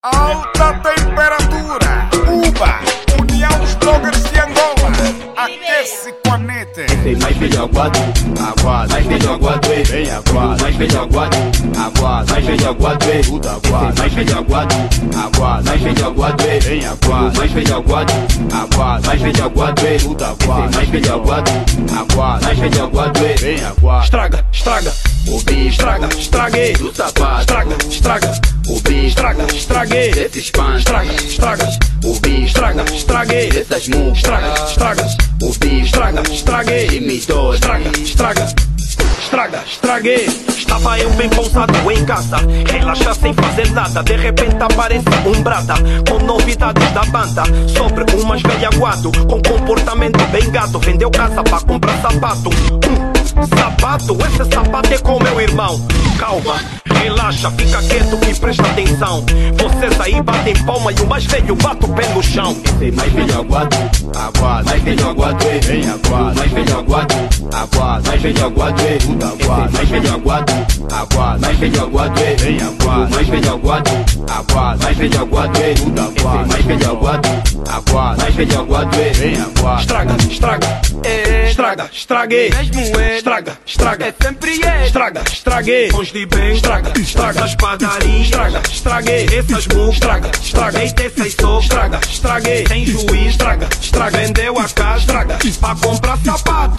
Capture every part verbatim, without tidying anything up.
Alta temperatura. Uba, União dos Bloggers de Angola. Aquece com a nete. Tem mais velho aguado, aguado, mais velho aguado, vem aguado, mais velho aguado, aguado, mais velho aguado, tudo aguado, mais velho aguado, aguado, mais velho aguado, vem aguado, mais velho aguado, aguado, mais velho aguado, tudo aguado, mais velho aguado, aguado, mais velho aguado, vem aguado. Estraga, estraga, o bicho estraga, estraguei do sapato, estraga, estraga, o bicho estraga, estraguei desses pães, estraga, estraga, o bicho estraga, estraguei dessas mãos, estraga, estraga, o bicho estraga, estraguei imitou, estraga, estraga, estraga, estraguei. Estava eu bem pousado em casa, relaxa sem fazer nada. De repente aparece um brada com novidades da banda sobre um mais velho aguado com comportamento bem gato. Vendeu casa pra comprar sapato. Hum, sapato? Esse sapato é com meu irmão. Calma, relaxa, fica quieto e presta atenção. Vocês aí batem palma e o mais velho bate o pé no chão. Tem mais velho aguado, aguado, mais velho aguado, vem aguado, mais velho aguado, aguado, mais velho aguado, tudo aguado, mais velho aguado, aguado, mais velho aguado, vem aguado, mais velho aguado, aguado, mais velho aguado, tudo aguado, mais velho aguado, aguado, mais velho aguado, vem aguado. Estraga, estraga, estraga, estraguei, estraga, estraga, é sempre ele. estraga, estraguei, uns de bem, estraga, estraga, as padarias, estraga, estraguei, essas mulas, estraga, estraga, deitei sem soco, estraga, estraguei, sem juiz, estraga, estraga, vendeu a casa, estraga, pra comprar sapato.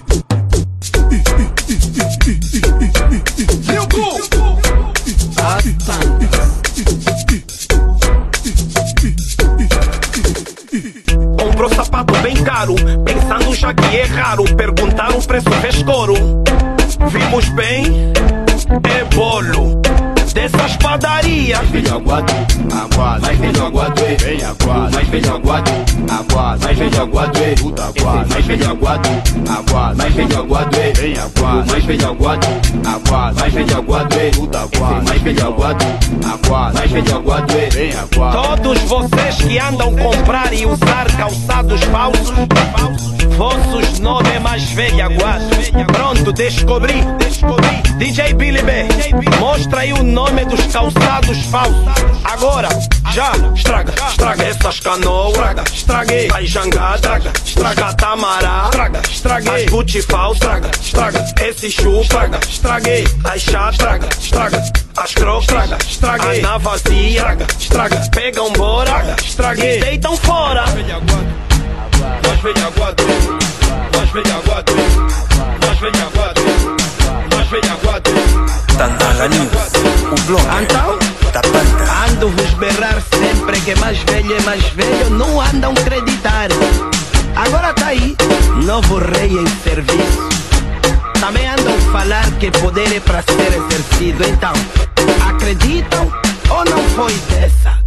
Meu cu! Comprou sapato bem caro, pensando já que é raro. Perguntaram o preço, fez coro. Vimos bem, é bolo dessas padarias. Mais velho aguado, aguado, mais velho aguado, vem aguado, mais velho aguado, aguado, mais velho aguado, tudo aguado, mais velho aguado, aguado, mais velho aguado, vem aguado, mais velho aguado, aguado, mais velho aguado, tudo aguado, mais velho aguado, aguado, mais velho aguado, vem aguado. Todos vocês que andam comprar e usar calçados falsos, vossos nome é mais velho aguado. Pronto, descobri, descobri. D J Billy B, mostra aí o nome dos calçados falsos. Agora, já, estraga, estraga essas canoas, estraga, estraguei, as jangada, estraga, estraga tamará, estraga, estraguei, as Gucci falsas, estraga, estraga, esse chupa, estraga, estraguei, as chatas, estraga, estraga, as crocs, estraga, estraguei, as na vazia, estraga, estraga, pegam bora, estraguei, deitam fora. Nós velho aguado, nós velho aguado, nós velho aguado, nós velho aguado. Tandanga News, o blog Então, da banda. ando vos berrar sempre que mais velho é mais velho, não andam acreditar. Agora tá aí, novo rei em serviço. Também andam falar que poder é pra ser exercido. Então, acreditam ou não foi dessa?